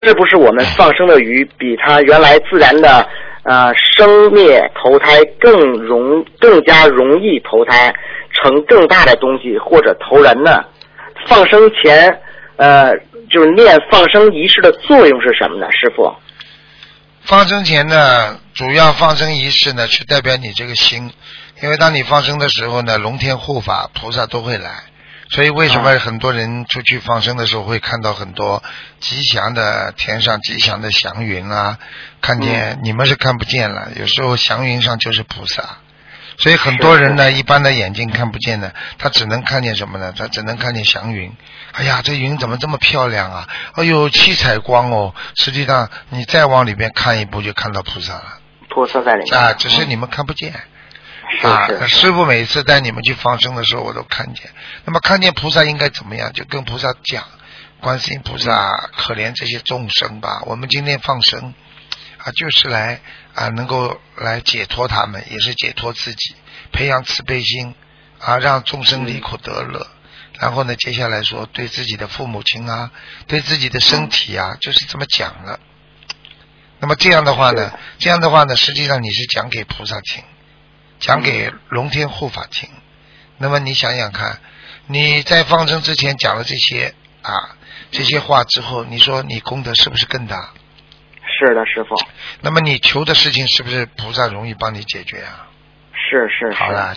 是不是我们放生的鱼比它原来自然的生灭投胎更加容易投胎成更大的东西或者投人呢？放生前就是念放生仪式的作用是什么呢？师父？ 放生前呢，主要放生仪式呢是代表你这个心，因为当你放生的时候呢，龙天护法菩萨都会来。所以为什么很多人出去放生的时候会看到很多吉祥的天上吉祥的祥云啊，看见你们是看不见了，有时候祥云上就是菩萨。所以很多人呢，一般的眼睛看不见的，他只能看见什么呢？他只能看见祥云。哎呀，这云怎么这么漂亮啊？哎呦，七彩光哦！实际上你再往里边看一步，就看到菩萨了。 菩萨在里面啊，只是你们看不见。师父每次带你们去放生的时候我都看见。那么看见菩萨应该怎么样？就跟菩萨讲，观世音菩萨可怜这些众生吧，我们今天放生就是来能够来解脱他们，也是解脱自己，培养慈悲心让众生离苦得乐。然后呢，接下来说对自己的父母亲对自己的身体就是这么讲了。那么这样的话呢，实际上你是讲给菩萨听，讲给龙天护法听。那么你想想看，你在放生之前讲了这些话之后，你说你功德是不是更大？ 是的，师父。 那么你求的事情是不是菩萨容易帮你解决啊？ 是。 好了，